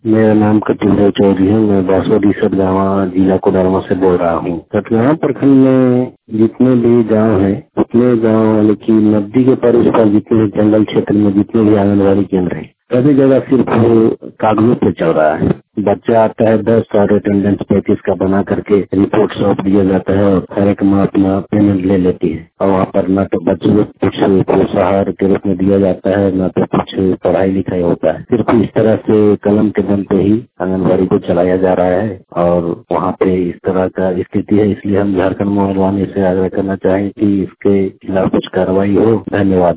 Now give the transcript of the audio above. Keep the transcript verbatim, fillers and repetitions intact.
मेरा नाम कपिल चौधरी है। मैं बासोडी सदगावा जिला कोडरमा से बोल रहा हूँ। सतगावा प्रखंड में जितने भी गांव हैं, उतने गांव यानी कि नदी के पर उस पर जितने जंगल क्षेत्र में जितने भी आंगनबाड़ी केंद्र हैं, सभी जगह सिर्फ कागजों पे चल रहा है। बच्चा आता है दस और अटेंडेंस पैंतीस का बना करके रिपोर्ट सौंप दिया जाता है और हर एक माँ अपना पेमेंट ले लेती है और वहाँ पर न तो बच्चों को कुछ प्रोत्साहन के रूप में दिया जाता है, न तो कुछ पढ़ाई लिखाई होता है। सिर्फ इस तरह से कलम के दम पे ही आंगनबाड़ी को चलाया जा रहा है और वहाँ पे इस तरह का स्थिति है। इसलिए हम झारखंड मोहल्ला से आग्रह करना चाहें कि इसके खिलाफ कुछ कार्रवाई हो। धन्यवाद।